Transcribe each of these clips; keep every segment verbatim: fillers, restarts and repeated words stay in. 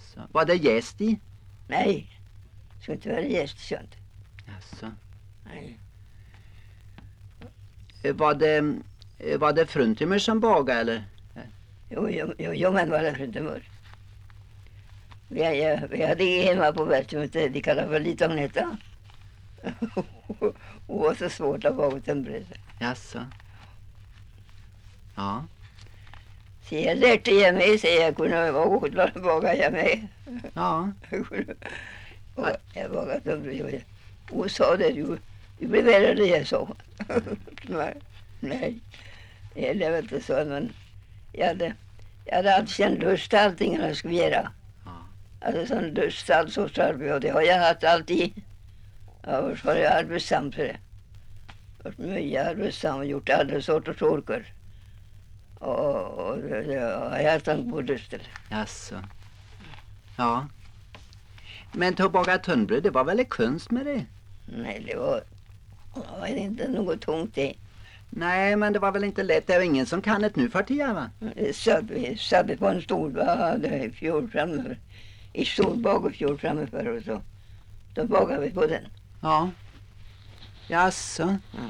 Jaså. Var det jäst i? Nej, det ska inte vara jäst i sånt. Jaså. Nej. Var det, var det fruntimmer som bagade eller? Jo, jo, jo, jo men var det fruntimmer. Vi, jag, vi hade hemma på världsmötet, inte de kallar för lite agneta. Och var så svårt att baga tunnbröd. Jaså. Ja. Så jag lärde jag mig, så jag kunde vara baga jag mig. Ja. Och jag bagade tunnbröd. Och sa det, du, du blir värre det jag sa. Nej, nej. Jag levde inte så, men jag hade, jag hade alltid en lust till allting jag skulle göra. Ja. Alltså sån lust till allt sorts arbete, och det har jag haft alltid. Jag har varit arbetsam för det. Varit mycket arbetsam och gjort alla sorters orker. Och, och det har jag haft en god lust till. Jaså. Ja. Men att baga tunnbröd, det var väl en konst med det? Nej, det var, det var inte något tungt det. Nej, men det var väl inte lätt. Det är ingen som kan det nu för tiden, va? Satt vi, satt vi på en stol, vi hade i fjol framöver. I stol bak och fjol framöver och så. Då bagade vi på den. Ja. Jaså. Ja.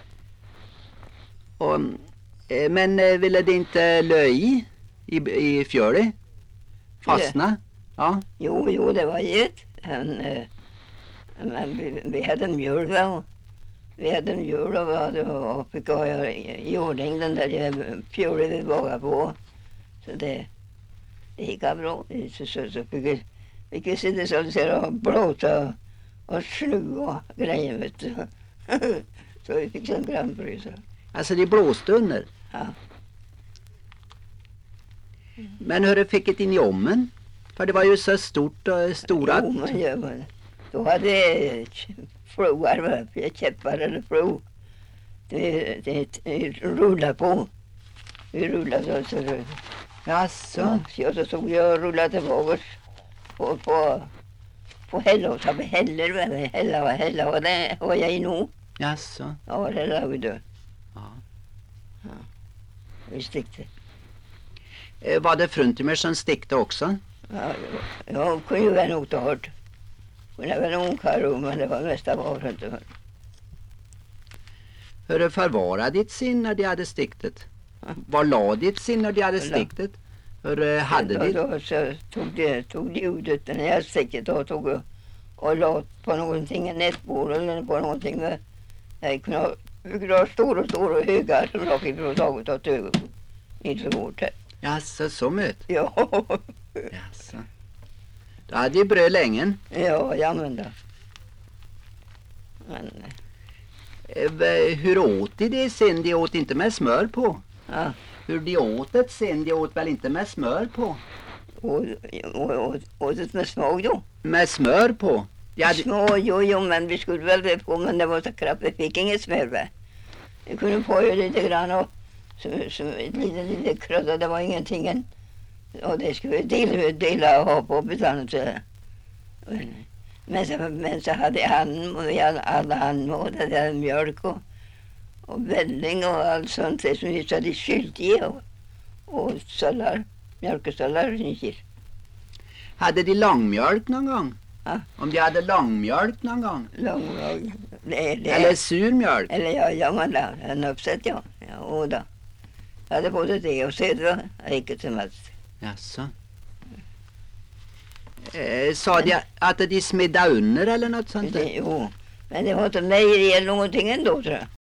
Och, eh, men eh, ville det inte löj i, i fjölet? Fastna? Ja. Jo, jo, det var ett. Men, eh, men vi, vi hade mjöl, va? Vi hade mjöl och vi hade och fick ha i, i ordning den där fjölet vi bagade på. Så det, det gick bra. Så, så, så fick vi, fick vi sitta så, så och blåsa och snu och grejer, vet du. Så vi fick en grannbröd. Alltså de blåste under? Ja. Men hur fick det in i ommen? För det var ju så stort och stora... Jo, men, ja, men då hade jag floar, käppar eller flor. Det, det, det rullade på. Vi rullade så. så Jaså? Ja, så såg jag och rullade tillbaka på, på, på hälla och så på häller, hälla och hälla och det var jag i nu. Jaså? Ja, det lade vi då. Ja. Ja, vi stickte. Eh, var det fruntimmer som stickte också? Ja, jag kunde ju vara något hårt. Kunde vara någon karo, men det var mest av fruntimmer. Hur förvarade ditt sin när de hade stiktet? Var la ditt sin när de hade stiktet? Hur hade då, de? då så tog de, tog de ut det när jag stickte och tog och, och la på någonting, en nätbord eller på någonting. Med, jag kunde ha, jag kunde ha stora, stora högar som rak ifrån taget åt ögon. Inte så hårt här. Jaså, så möt? Ja. Jaså. Då hade ju bröd länge. Ja, jag använde. Men... Eh, hur åt de det sen? De åt inte med smör på. Ja. Hur de åt det sen? De åt väl inte med smör på? Och, och, och, åt det med smak då? Med smör på? De hade... Små, jo, jo, men vi skulle väl det på, men det var så kraftigt. Vi fick inget smör, va? Vi kunde få ju lite grann och så, så ett litet, litet krydda, det var ingenting än. Och det skulle vi dela, dela och ha på betalning. Men, men, så, men så hade han, vi hade alla han och det där mjölk och, och välling och allt sånt det som vi så hade skylt i och, och sallar, mjölkesallar och sånt. Hade de långmjölk någon gång? Ja. Om de hade långmjölk någon gång? Långmjölk. Det, det, Eller surmjölk? Eller ja, ja man la en uppsätt, ja. Ja, och då. Jag hade både det och södra, inte som helst. Jaså. Eh, sa de att de smidde under eller något sånt där? Det, jo, men det var inte mejeri eller någonting ändå, tror jag.